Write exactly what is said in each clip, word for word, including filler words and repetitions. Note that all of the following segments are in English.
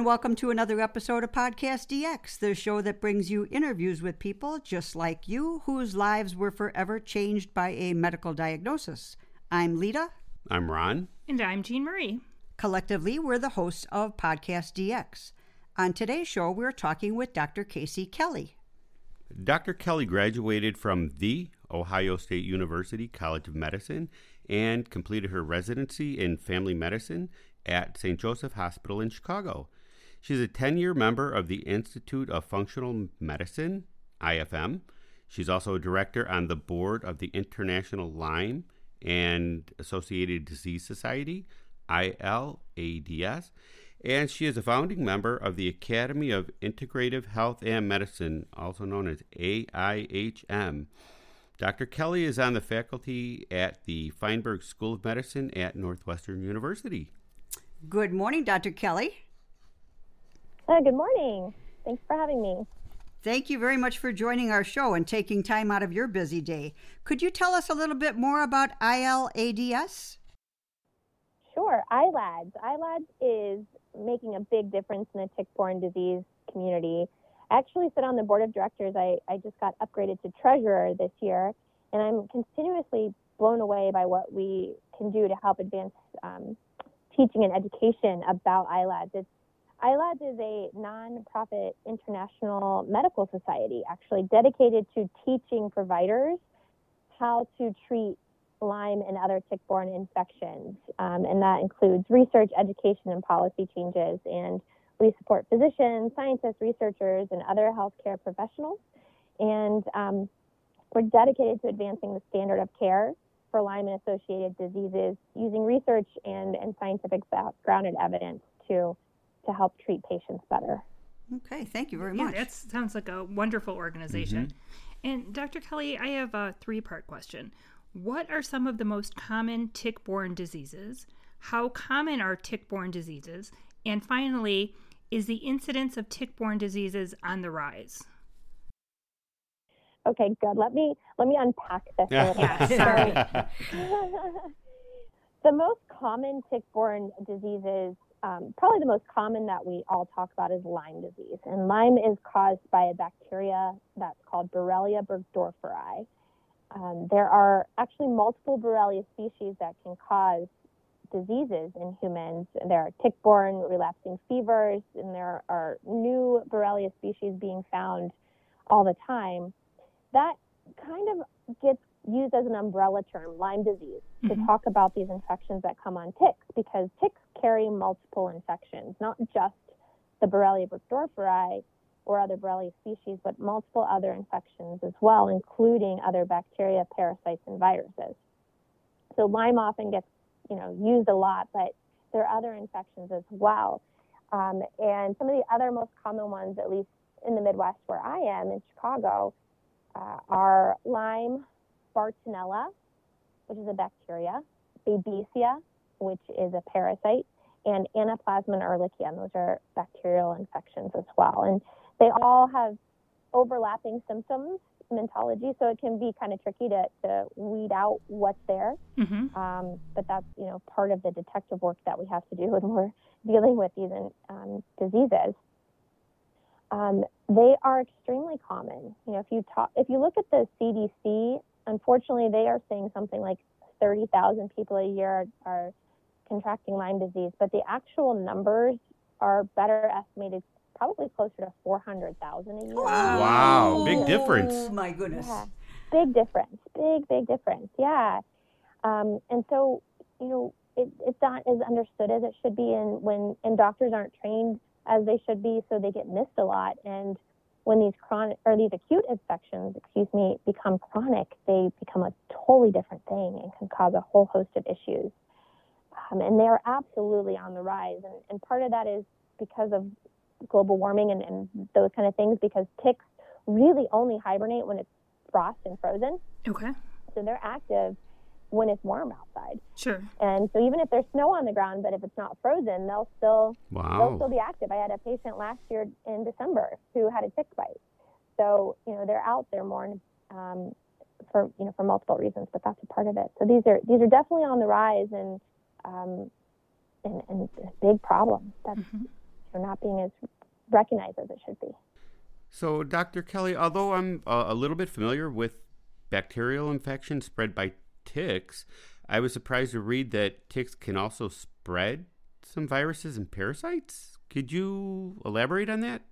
and welcome to another episode of Podcast D X, the show that brings you interviews with people just like you whose lives were forever changed by a medical diagnosis. I'm Lita. I'm Ron. And I'm Jean Marie. Collectively, we're the hosts of Podcast D X. On today's show, we're talking with Doctor Casey Kelly. Doctor Kelly graduated from the Ohio State University College of Medicine and completed her residency in family medicine at Saint Joseph Hospital in Chicago. She's a ten-year member of the Institute of Functional Medicine, I F M. She's also a director on the board of the International Lyme and Associated Disease Society, I L A D S, and she is a founding member of the Academy of Integrative Health and Medicine, also known as A I H M. Doctor Kelly is on the faculty at the Feinberg School of Medicine at Northwestern University. Good morning, Doctor Kelly. Uh, good morning. Thanks for having me. Thank you very much for joining our show and taking time out of your busy day. Could you tell us a little bit more about I L A D S? Sure. I L A D S. I L A D S is making a big difference in the tick-borne disease community. I actually sit on the board of directors. I, I just got upgraded to treasurer this year, and I'm continuously blown away by what we can do to help advance um, teaching and education about I L A D S. It's, I L A D S is a nonprofit international medical society, actually dedicated to teaching providers how to treat Lyme and other tick-borne infections, um, and that includes research, education, and policy changes. And we support physicians, scientists, researchers, and other healthcare professionals. And um, we're dedicated to advancing the standard of care for Lyme and associated diseases using research and, and scientific grounded evidence to to help treat patients better. Okay, thank you very yeah, much. That sounds like a wonderful organization. Mm-hmm. And Doctor Kelly, I have a three-part question. What are some of the most common tick-borne diseases? How common are tick-borne diseases? And finally, is the incidence of tick-borne diseases on the rise? Okay, good. Let me let me unpack this a little yeah, bit. Sorry. The most common tick-borne diseases, um, probably the most common that we all talk about, is Lyme disease. And Lyme is caused by a bacteria that's called Borrelia burgdorferi. Um, there are actually multiple Borrelia species that can cause diseases in humans. There are tick-borne relapsing fevers, and there are new Borrelia species being found all the time. That kind of gets used as an umbrella term, Lyme disease, mm-hmm. to talk about these infections that come on ticks, because ticks carry multiple infections, not just the Borrelia burgdorferi or other Borrelia species, but multiple other infections as well, including other bacteria, parasites, and viruses. So Lyme often gets, you know, used a lot, but there are other infections as well. Um, and some of the other most common ones, at least in the Midwest where I am, in Chicago, uh, are Lyme, Bartonella, which is a bacteria, Babesia, which is a parasite, and Anaplasma ehrlichia. Those are bacterial infections as well. And they all have overlapping symptoms, symptomatology, so it can be kind of tricky to, to weed out what's there. Mm-hmm. Um, but that's, you know, part of the detective work that we have to do when we're dealing with these um, diseases. Um, they are extremely common. You know, if you talk, if you look at the C D C, unfortunately, they are saying something like thirty thousand people a year are, are contracting Lyme disease, but the actual numbers are better estimated, probably closer to four hundred thousand a year. Wow. Wow, big difference. Oh, my goodness. Yeah. Big difference, big, big difference, yeah. Um, and so, you know, it, it's not as understood as it should be, and when and doctors aren't trained as they should be, so they get missed a lot. And when these chronic or these acute infections, excuse me, become chronic, they become a totally different thing and can cause a whole host of issues. Um, and they are absolutely on the rise, and, and part of that is because of global warming and, and those kind of things, because ticks really only hibernate when it's frost and frozen. Okay. So they're active when it's warm outside. Sure. And so even if there's snow on the ground, but if it's not frozen, they'll still wow. they'll still be active. I had a patient last year in December who had a tick bite. So, you know, they're out there more um, for, you know, for multiple reasons, but that's a part of it. So these are these are definitely on the rise, and um, and, and a big problem. That's mm-hmm. they're not being as recognized as it should be. So, Doctor Kelly, although I'm uh, a little bit familiar with bacterial infections spread by ticks, I was surprised to read that ticks can also spread some viruses and parasites. Could you elaborate on that?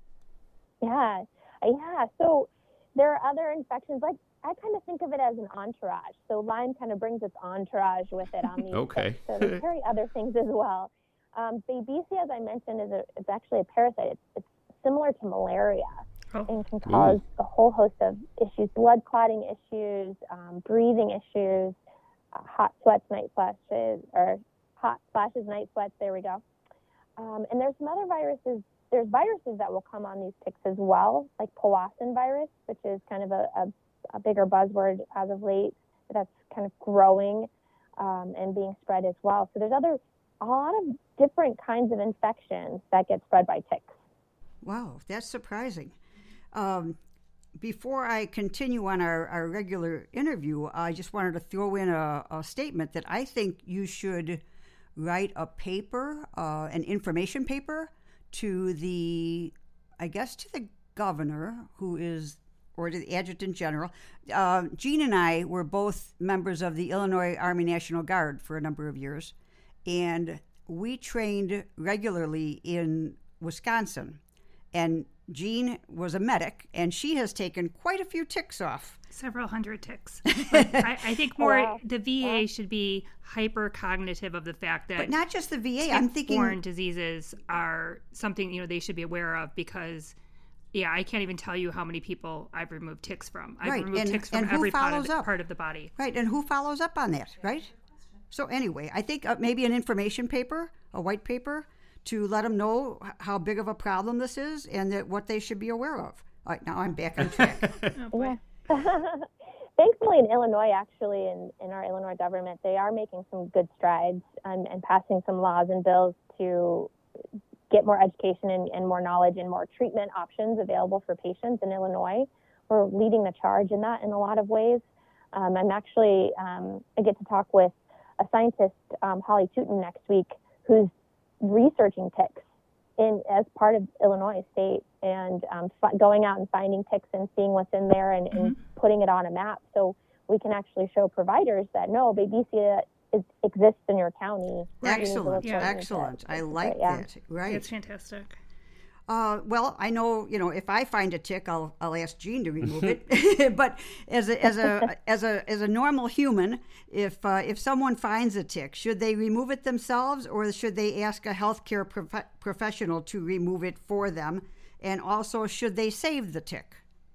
Yeah, yeah. So there are other infections. Like I kind of think of it as an entourage. So Lyme kind of brings its entourage with it on these okay. ticks. So they carry other things as well. Um, Babesia, as I mentioned, is a, it's actually a parasite. It's, it's similar to malaria oh. and can cause Ooh. a whole host of issues, blood clotting issues, um, breathing issues, uh, hot sweats, night flashes, or hot flashes, night sweats. There we go. Um, and there's some other viruses. There's viruses that will come on these ticks as well, like Powassan virus, which is kind of a, a, a bigger buzzword as of late. That's kind of growing um, and being spread as well. So there's other, a lot of different kinds of infections that get spread by ticks. Wow, that's surprising. Um, before I continue on our, our regular interview, I just wanted to throw in a, a statement that I think you should write a paper, uh, an information paper, to the, I guess, to the governor, who is, or to the adjutant general. Uh, Jean and I were both members of the Illinois Army National Guard for a number of years, and we trained regularly in Wisconsin. And Jean was a medic, and she has taken quite a few ticks off. Several hundred ticks. But I, I think more oh, wow. the V A wow. should be hyper cognitive of the fact that, but not just the V A. I'm thinking tick-borne diseases are something you know they should be aware of because, yeah, I can't even tell you how many people I've removed ticks from. I've right. removed and, ticks from and every part of, the, up? part of the body. Right, and who follows up on that? Right. So anyway, I think uh, maybe an information paper, a white paper, to let them know how big of a problem this is and that what they should be aware of. All right, now I'm back on track. oh, yeah. Thankfully, in Illinois, actually, in, in our Illinois government, they are making some good strides and, and passing some laws and bills to get more education and, and more knowledge and more treatment options available for patients in Illinois. We're leading the charge in that in a lot of ways. Um, I'm actually, um, I get to talk with a scientist, um, Holly Tootin, next week, who's researching ticks in as part of Illinois State and um, f- going out and finding ticks and seeing what's in there and, mm-hmm. and putting it on a map so we can actually show providers that no, Babesia is, exists in your county. Excellent, yeah. excellent. I like but, yeah. that. Right, it's fantastic. Uh, well, I know, you know, if I find a tick, I'll I'll ask Jean to remove it. But as a as a as a as a normal human, if uh, if someone finds a tick, should they remove it themselves, or should they ask a healthcare prof- professional to remove it for them? And also, should they save the tick?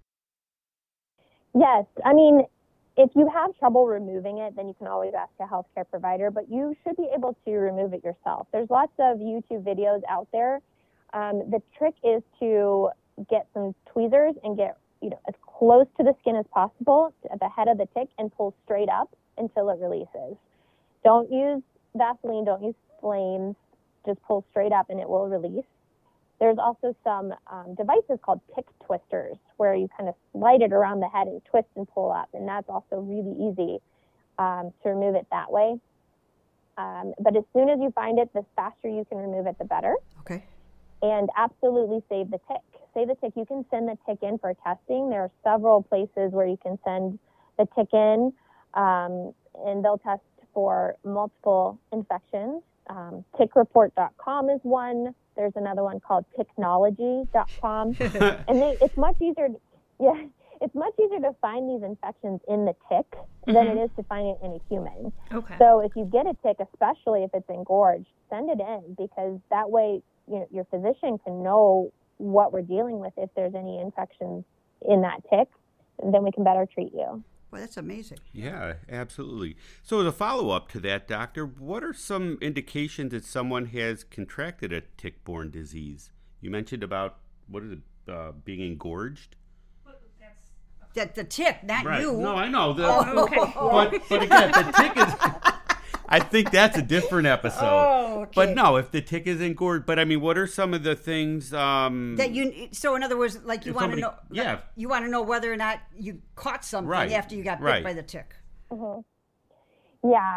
Yes, I mean, if you have trouble removing it, then you can always ask a healthcare provider. But you should be able to remove it yourself. There's lots of YouTube videos out there. Um, the trick is to get some tweezers and get, you know, as close to the skin as possible at the head of the tick and pull straight up until it releases. Don't use Vaseline, don't use flames, just pull straight up and it will release. There's also some um, devices called tick twisters where you kind of slide it around the head and twist and pull up, and that's also really easy um, to remove it that way. Um, but as soon as you find it, the faster you can remove it, the better. Okay. And absolutely save the tick. Save the tick. You can send the tick in for testing. There are several places where you can send the tick in, um, and they'll test for multiple infections. Um, tick report dot com is one. There's another one called ticknology dot com. And they, it's much easier to, yeah, it's much easier to find these infections in the tick mm-hmm. than it is to find it in a human. Okay. So if you get a tick, especially if it's engorged, send it in, because that way, you know, your physician can know what we're dealing with. If there's any infections in that tick, then we can better treat you. Well, that's amazing. Yeah, absolutely. So as a follow-up to that, doctor, what are some indications that someone has contracted a tick-borne disease? You mentioned about, what is it, uh, being engorged? That the tick, not right. you. No, I know. The, oh, okay. But, but again, the tick is... I think that's a different episode. Oh, okay. But no, if the tick is engorged, but I mean, what are some of the things um, that you? So in other words, like you want to know, yeah, you want to know whether or not you caught something right. after you got bit right. by the tick. Mm-hmm. Yeah,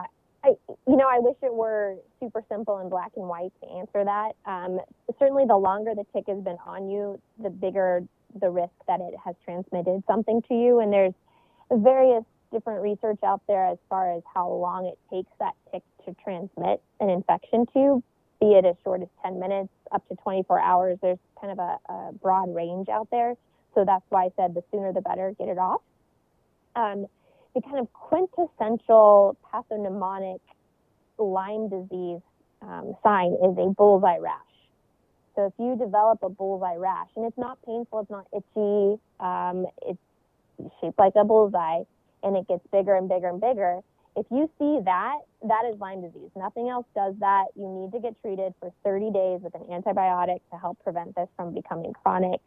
I, you know, I wish it were super simple and black and white to answer that. Um, certainly, the longer the tick has been on you, the bigger the risk that it has transmitted something to you. And there's various different research out there as far as how long it takes that tick to transmit an infection to you, be it as short as ten minutes up to twenty-four hours. There's kind of a, a broad range out there. So that's why I said the sooner the better, get it off. Um, the kind of quintessential pathognomonic Lyme disease um, sign is a bullseye rash. So if you develop a bullseye rash, and it's not painful, it's not itchy, um, it's shaped like a bullseye, and it gets bigger and bigger and bigger. If you see that, that is Lyme disease. Nothing else does that. You need to get treated for thirty days with an antibiotic to help prevent this from becoming chronic.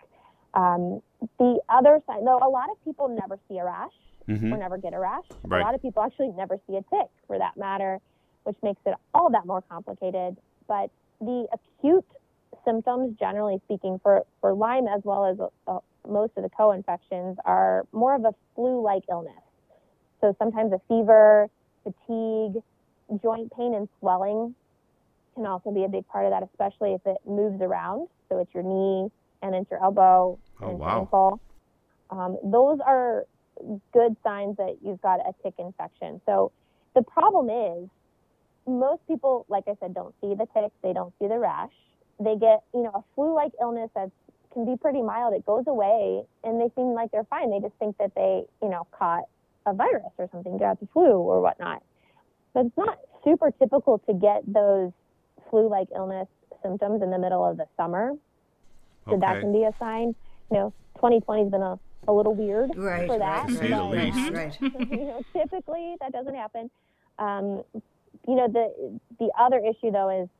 Um, the other side, though, a lot of people never see a rash mm-hmm. or never get a rash. Right. A lot of people actually never see a tick, for that matter, which makes it all that more complicated. But the acute symptoms, generally speaking, for, for Lyme as well as uh, most of the co-infections, are more of a flu-like illness. So sometimes a fever, fatigue, joint pain and swelling can also be a big part of that, especially if it moves around. So it's your knee and it's your elbow and oh, it's wow. your ankle. Um, those are good signs that you've got a tick infection. So the problem is most people, like I said, don't see the tick. They don't see the rash. They get, you know, a flu-like illness that can be pretty mild. It goes away and they seem like they're fine. They just think that they, you know, caught a virus or something, got the flu or whatnot. But it's not super typical to get those flu-like illness symptoms in the middle of the summer. So okay. that can be a sign. You know, twenty twenty has been a, a little weird right, for that. To say the but, least. Right. you know, typically that doesn't happen. Um, you know, the the other issue though is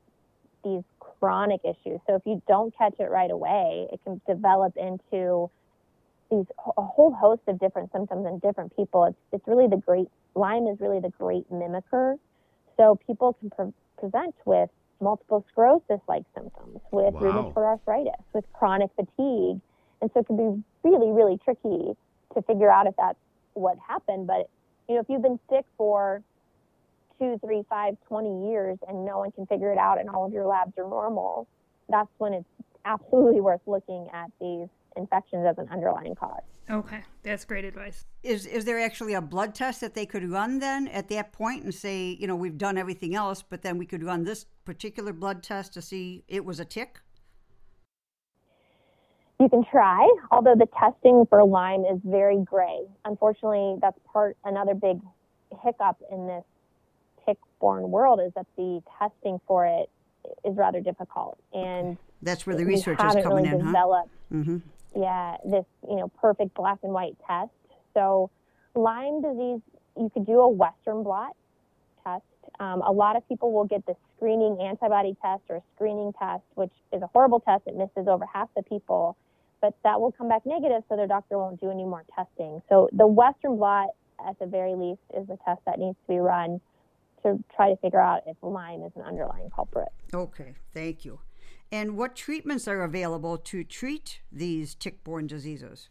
these chronic issues. So if you don't catch it right away, it can develop into these a whole host of different symptoms in different people. It's it's really the great Lyme is really the great mimicker. So people can pre- present with multiple sclerosis-like symptoms, with Wow. rheumatoid arthritis, with chronic fatigue, and so it can be really, really tricky to figure out if that's what happened. But you know, if you've been sick for two, three, five, twenty years and no one can figure it out and all of your labs are normal, that's when it's absolutely worth looking at these infections as an underlying cause. Okay, that's great advice. Is is there actually a blood test that they could run then at that point and say, you know, we've done everything else, but then we could run this particular blood test to see it was a tick? You can try, although the testing for Lyme is very gray. Unfortunately, that's part another big hiccup in this tick-borne world is that the testing for it is rather difficult, and that's where the we research is haven't coming really in, developed, huh? Mm-hmm. Yeah, this you know perfect black and white test. So Lyme disease, you could do a Western blot test. Um, a lot of people will get the screening antibody test or a screening test, which is a horrible test. It misses over half the people, but that will come back negative, so their doctor won't do any more testing. So the Western blot, at the very least, is the test that needs to be run to try to figure out if Lyme is an underlying culprit. Okay, thank you. And what treatments are available to treat these tick-borne diseases?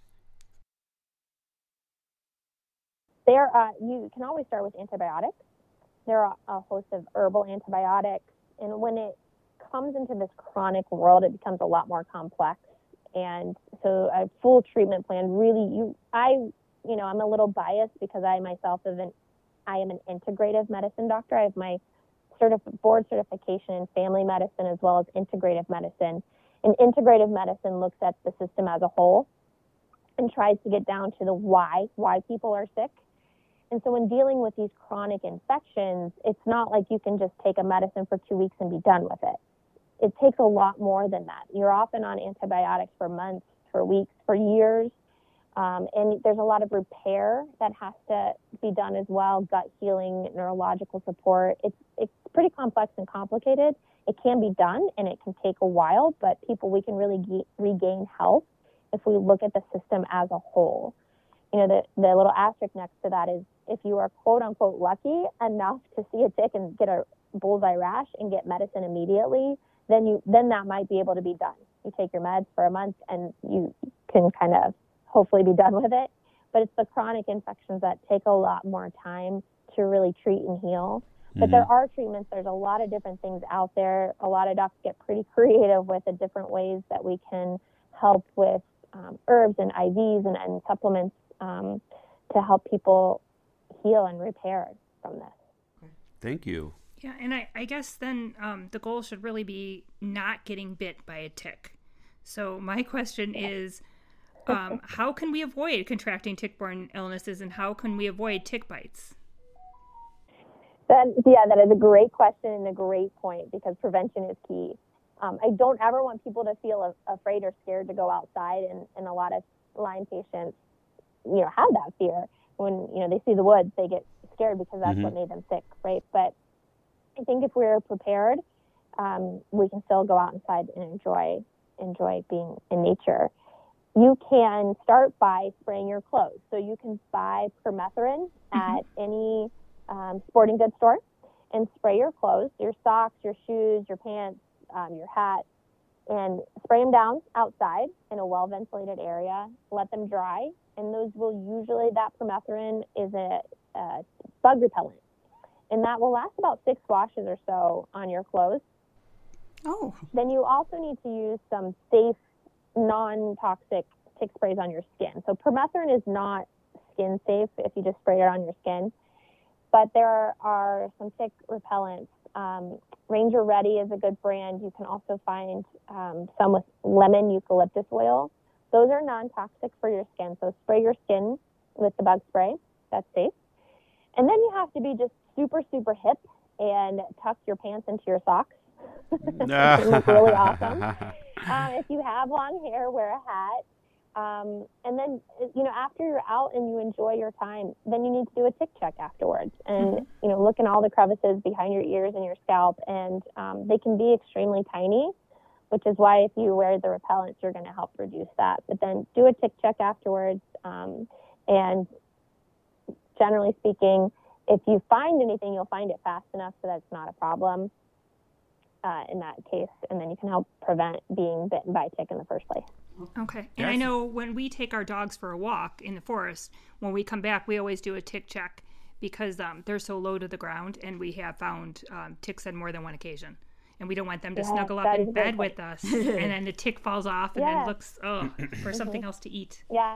There, uh, you can always start with antibiotics. There are a host of herbal antibiotics, and when it comes into this chronic world, it becomes a lot more complex. And so, a full treatment plan really, you, I, you know, I'm a little biased because I myself have an, I am an integrative medicine doctor. I have my Certif- board certification in family medicine as well as integrative medicine. And integrative medicine looks at the system as a whole and tries to get down to the why, why people are sick. And so when dealing with these chronic infections, it's not like you can just take a medicine for two weeks and be done with it. It takes a lot more than that. You're often on antibiotics for months, for weeks, for years. Um, and there's a lot of repair that has to be done as well, gut healing, neurological support. It's it's pretty complex and complicated. It can be done, and it can take a while, but people, we can really ge- regain health if we look at the system as a whole. You know, the, the little asterisk next to that is if you are quote-unquote lucky enough to see a tick and get a bullseye rash and get medicine immediately, then you then that might be able to be done. You take your meds for a month, and you can kind of hopefully be done with it. But it's the chronic infections that take a lot more time to really treat and heal. But mm-hmm. there are treatments. There's a lot of different things out there. A lot of docs get pretty creative with the different ways that we can help with um, herbs and I Vs and, and supplements um, to help people heal and repair from this. Thank you. Yeah, and I, I guess then um, the goal should really be not getting bit by a tick. So my question yeah. is, um, how can we avoid contracting tick-borne illnesses, and how can we avoid tick bites? That, yeah, that is a great question and a great point, because prevention is key. Um, I don't ever want people to feel a, afraid or scared to go outside, and, and a lot of Lyme patients, you know, have that fear. When, you know, they see the woods, they get scared because that's mm-hmm. what made them sick, right? But I think if we're prepared, um, we can still go out inside and enjoy enjoy being in nature. You can start by spraying your clothes. So you can buy permethrin mm-hmm. at any um, sporting goods store and spray your clothes, your socks, your shoes, your pants, um, your hat, and spray them down outside in a well-ventilated area. Let them dry, and those will usually, that permethrin is a, a bug repellent. And that will last about six washes or so on your clothes. Oh. Then you also need to use some safe, non-toxic tick sprays on your skin. So permethrin is not skin safe if you just spray it on your skin. But there are some tick repellents. Um, Ranger Ready is a good brand. You can also find um, some with lemon eucalyptus oil. Those are non-toxic for your skin. So spray your skin with the bug spray. That's safe. And then you have to be just super, super hip and tuck your pants into your socks. It's really awesome. Um, if you have long hair, wear a hat. Um, and then, you know, after you're out and you enjoy your time, then you need to do a tick check afterwards and, mm-hmm. you know, look in all the crevices behind your ears and your scalp. And um, they can be extremely tiny, which is why if you wear the repellents, you're going to help reduce that. But then do a tick check afterwards. Um, and generally speaking, if you find anything, you'll find it fast enough so that it's not a problem uh, in that case. And then you can help prevent being bitten by a tick in the first place. Okay. And yes. I know when we take our dogs for a walk in the forest, when we come back, we always do a tick check because um, they're so low to the ground, and we have found um, ticks on more than one occasion. And we don't want them to yeah, snuggle up in bed with us, and then the tick falls off and yeah. then looks oh, for something mm-hmm. else to eat. Yeah.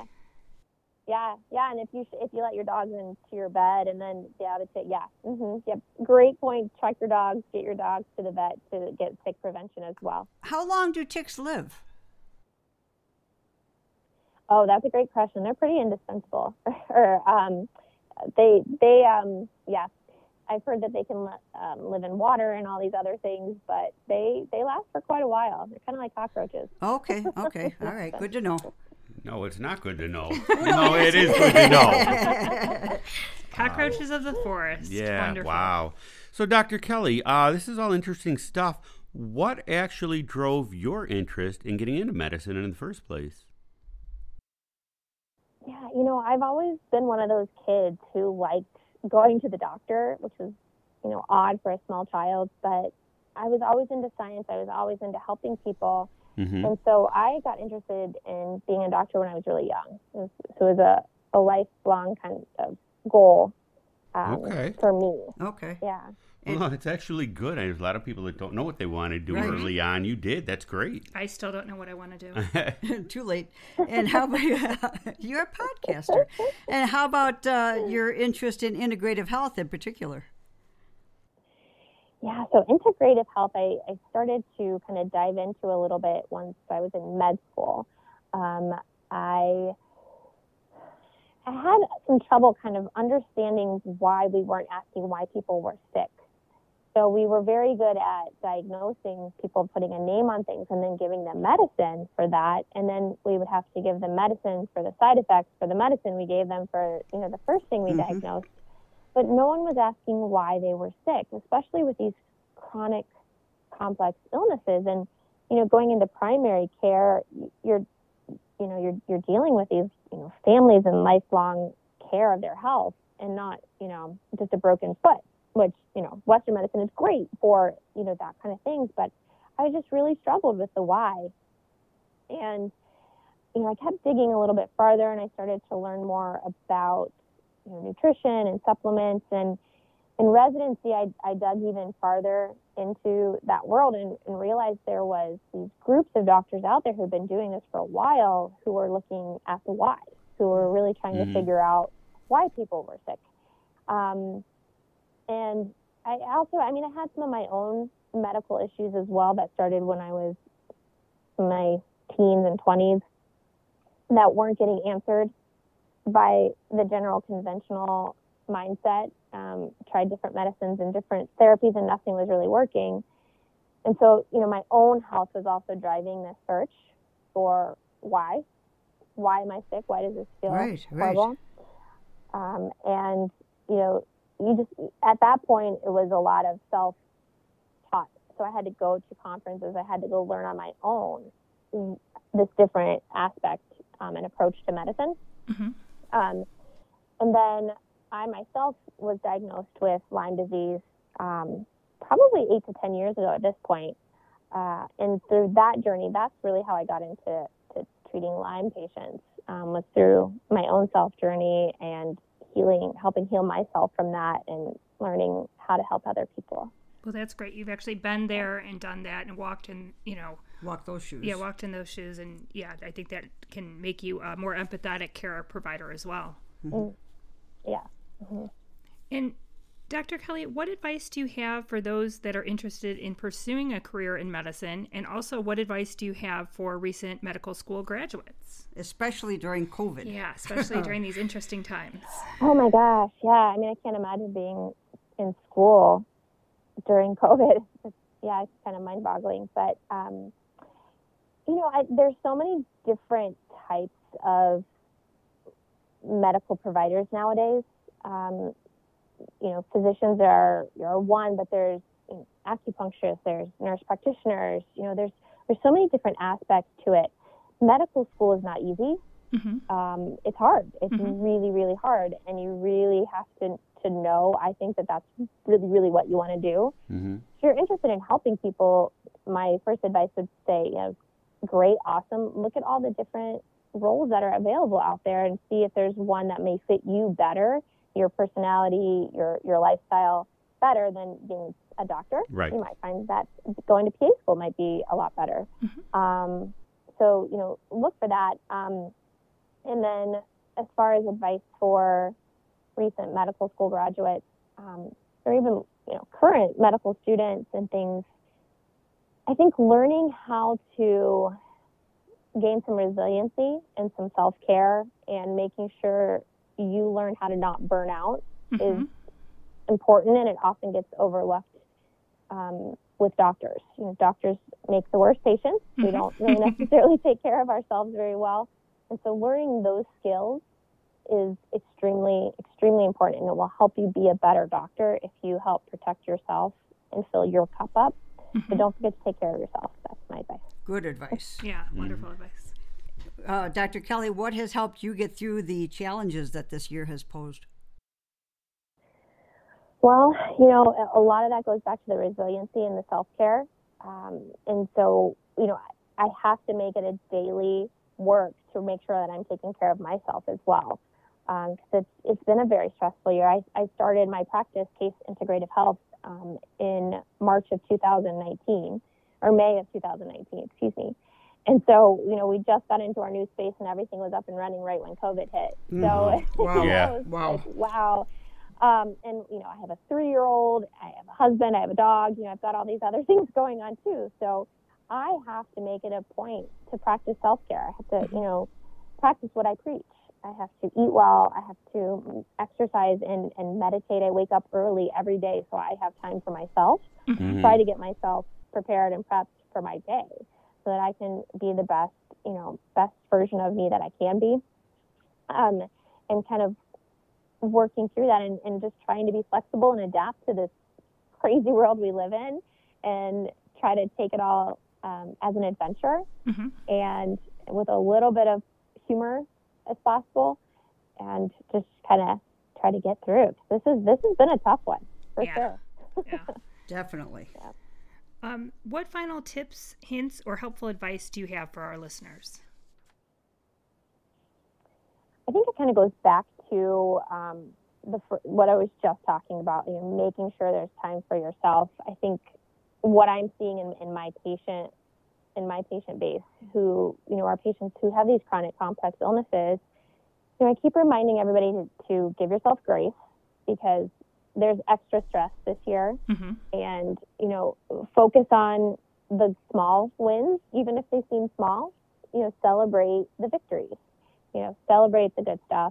Yeah, yeah, and if you if you let your dogs into your bed and then yeah, the tick, yeah, mm-hmm, yep, great point. Check your dogs, get your dogs to the vet to get tick prevention as well. How long do ticks live? Oh, that's a great question. They're pretty indispensable. or um, they they um yeah, I've heard that they can um, live in water and all these other things, but they they last for quite a while. They're kind of like cockroaches. Okay, okay, all right, good to know. No, it's not good to know. No, it is good to know. Cockroaches wow. of the forest. Yeah, wonderful. Wow. So, Doctor Kelly, uh, this is all interesting stuff. What actually drove your interest in getting into medicine in the first place? Yeah, you know, I've always been one of those kids who liked going to the doctor, which was, you know, odd for a small child, but I was always into science. I was always into helping people. Mm-hmm. And so I got interested in being a doctor when I was really young. It was, so it was a, a lifelong kind of goal um, okay. for me. Okay. Yeah. Well, it's actually good. There's a lot of people that don't know what they want to do right. early on. You did. That's great. I still don't know what I want to do. Too late. And how about you're a podcaster? And how about uh, your interest in integrative health in particular? Yeah, so integrative health, I, I started to kind of dive into a little bit once I was in med school. Um, I I had some trouble kind of understanding why we weren't asking why people were sick. So we were very good at diagnosing people, putting a name on things, and then giving them medicine for that. And then we would have to give them medicine for the side effects for the medicine we gave them for, you know, the first thing we mm-hmm. diagnosed. But no one was asking why they were sick, especially with these chronic, complex illnesses. And, you know, going into primary care, you're, you know, you're you're dealing with these, you know, families and lifelong care of their health, and not, you know, just a broken foot, which, you know, Western medicine is great for, you know, that kind of things. But I just really struggled with the why. And, you know, I kept digging a little bit farther, and I started to learn more about, you know, nutrition and supplements, and in residency, I, I dug even farther into that world and, and realized there was these groups of doctors out there who've been doing this for a while who were looking at the why, who were really trying mm-hmm. to figure out why people were sick. Um, and I also, I mean, I had some of my own medical issues as well that started when I was in my teens and twenties that weren't getting answered by the general conventional mindset. Um, tried different medicines and different therapies, and nothing was really working. And so, you know, my own health was also driving this search for why. Why am I sick? Why does this feel right, horrible? Right. Um, and, you know, you just, at that point, it was a lot of self-taught. So I had to go to conferences. I had to go learn on my own this different aspect um, and approach to medicine. Mm-hmm. Um, and then I myself was diagnosed with Lyme disease um, probably eight to ten years ago at this point. Uh, and through that journey, that's really how I got into to treating Lyme patients, um, was through my own self journey and healing, helping heal myself from that and learning how to help other people. Well, that's great. You've actually been there and done that and walked in, you know, walk those shoes. Yeah, walked in those shoes. And yeah, I think that can make you a more empathetic care provider as well. Mm-hmm. Mm. Yeah. Mm-hmm. And Doctor Kelly, what advice do you have for those that are interested in pursuing a career in medicine? And also, what advice do you have for recent medical school graduates? Especially during COVID. Yeah, especially during these interesting times. Oh my gosh, yeah. I mean, I can't imagine being in school during COVID. It's, yeah, it's kind of mind-boggling. But, um, you know, I, there's so many different types of medical providers nowadays. Um, you know, physicians are, are one, but there's you know, acupuncturists, there's nurse practitioners, you know, there's, there's so many different aspects to it. Medical school is not easy. Mm-hmm. Um, it's hard. It's mm-hmm. really, really hard. And you really have to, to know, I think that that's really, really what you want to do. Mm-hmm. If you're interested in helping people, my first advice would say, you know, great, awesome. Look at all the different roles that are available out there and see if there's one that may fit you better, your personality, your your lifestyle better than being a doctor. Right. You might find that going to P A school might be a lot better. Mm-hmm. Um, so, you know, look for that. Um, and then as far as advice for recent medical school graduates, um, or even, you know, current medical students and things, I think learning how to gain some resiliency and some self-care and making sure you learn how to not burn out mm-hmm. is important, and it often gets overlooked um, with doctors. You know, doctors make the worst patients. Mm-hmm. We don't really necessarily take care of ourselves very well. And so learning those skills is extremely, extremely important, and it will help you be a better doctor if you help protect yourself and fill your cup up. Mm-hmm. So don't forget to take care of yourself. That's my advice. Good advice. Yeah, wonderful mm-hmm. advice. Uh, Doctor Kelly, what has helped you get through the challenges that this year has posed? Well, you know, a lot of that goes back to the resiliency and the self-care. Um, and so, you know, I have to make it a daily work to make sure that I'm taking care of myself as well. Um, 'cause it's, it's been a very stressful year. I, I started my practice, Case Integrative Health, um, in March of two thousand nineteen, or May of two thousand nineteen, excuse me. And so, you know, we just got into our new space and everything was up and running right when COVID hit. So, mm-hmm. wow. yeah. was, wow. Like, wow. Um, and, you know, I have a three-year-old, I have a husband, I have a dog, you know, I've got all these other things going on too. So I have to make it a point to practice self-care. I have to, you know, practice what I preach. I have to eat well. I have to exercise and, and meditate. I wake up early every day so I have time for myself. Mm-hmm. Try to get myself prepared and prepped for my day so that I can be the best, you know, best version of me that I can be. Um, and kind of working through that and, and just trying to be flexible and adapt to this crazy world we live in and try to take it all um, as an adventure mm-hmm. and with a little bit of humor as possible and just kind of try to get through. This is this has been a tough one for yeah. sure. Yeah. Definitely. Yeah. Um, what final tips, hints, or helpful advice do you have for our listeners? I think it kind of goes back to um, the what I was just talking about, you know, making sure there's time for yourself. I think what I'm seeing in, in my patient in my patient base, who, you know, are patients who have these chronic complex illnesses, you know, I keep reminding everybody to, to give yourself grace, because there's extra stress this year, mm-hmm. and, you know, focus on the small wins, even if they seem small. You know, celebrate the victories, you know, celebrate the good stuff,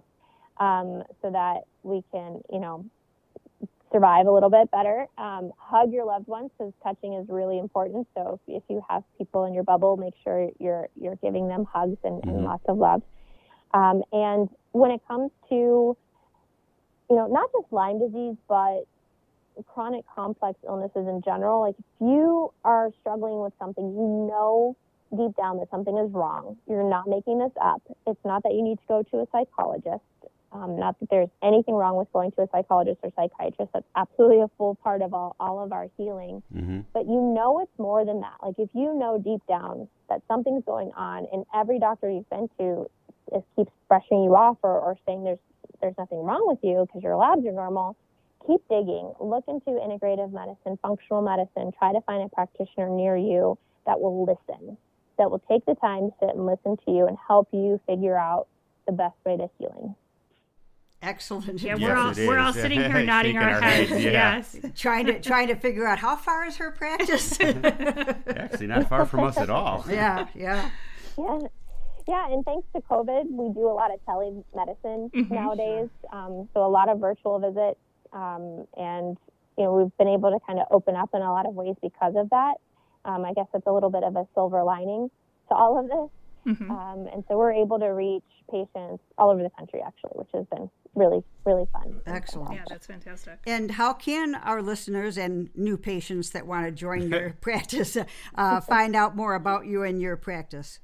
um, so that we can, you know, survive a little bit better. Um, hug your loved ones, because touching is really important. So if, if you have people in your bubble, make sure you're you're giving them hugs and, mm-hmm. and lots of love. Um, and when it comes to, you know, not just Lyme disease, but chronic complex illnesses in general, like if you are struggling with something, you know deep down that something is wrong. You're not making this up. It's not that you need to go to a psychologist. Um, not that there's anything wrong with going to a psychologist or psychiatrist. That's absolutely a full part of all, all of our healing. Mm-hmm. But you know it's more than that. Like if you know deep down that something's going on, and every doctor you've been to is keeps brushing you off or, or saying there's there's nothing wrong with you because your labs are normal, keep digging. Look into integrative medicine, functional medicine. Try to find a practitioner near you that will listen, that will take the time to sit and listen to you and help you figure out the best way to healing. Excellent. Yeah, yes, we're all we're all sitting here nodding our, our heads. heads. Yeah. Yes, trying to trying to figure out how far is her practice. Actually, not far from us at all. Yeah, yeah, yeah, yeah. And thanks to COVID, we do a lot of telemedicine mm-hmm. nowadays. Um, so a lot of virtual visits, um, and you know we've been able to kind of open up in a lot of ways because of that. Um, I guess it's a little bit of a silver lining to all of this. Mm-hmm. Um, and so we're able to reach patients all over the country, actually, which has been really, really fun. Excellent. Yeah, that's fantastic. And how can our listeners and new patients that want to join your practice uh, find out more about you and your practice?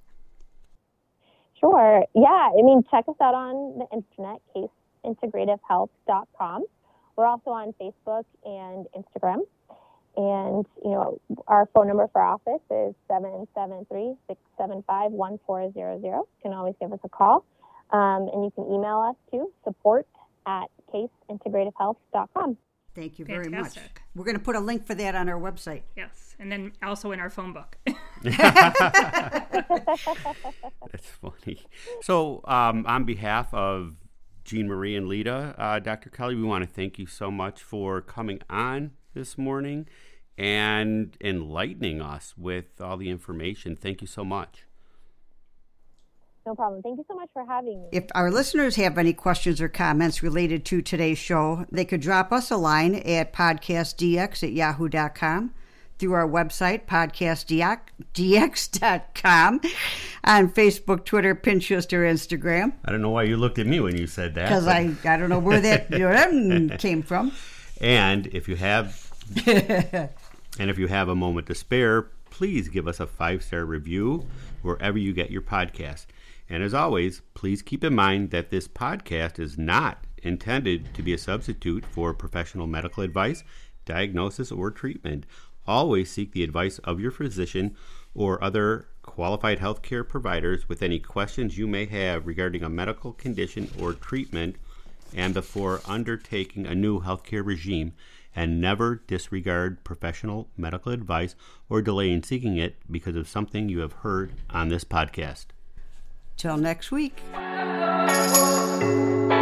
Sure. Yeah. I mean, check us out on the internet, case integrative health dot com. We're also on Facebook and Instagram. And, you know, our phone number for office is seven seven three, six seven five, one four zero zero. You can always give us a call. Um, and you can email us to support at case integrative health dot com. Thank you very Fantastic. much. We're going to put a link for that on our website. Yes, and then also in our phone book. That's funny. So um, on behalf of Jean Marie and Lita, uh, Doctor Kelly, we want to thank you so much for coming on this morning and enlightening us with all the information. Thank you so much. No problem. Thank you so much for having me. If our listeners have any questions or comments related to today's show, they could drop us a line at podcast d x at yahoo dot com, through our website, podcast d x dot com, on Facebook, Twitter, Pinterest, or Instagram. I don't know why you looked at me when you said that. Because I, I don't know where that came from. And if you have and if you have a moment to spare, please give us a five-star review wherever you get your podcast. And as always, please keep in mind that this podcast is not intended to be a substitute for professional medical advice, diagnosis, or treatment. Always seek the advice of your physician or other qualified healthcare providers with any questions you may have regarding a medical condition or treatment and before undertaking a new healthcare regime, and never disregard professional medical advice or delay in seeking it because of something you have heard on this podcast. Till next week.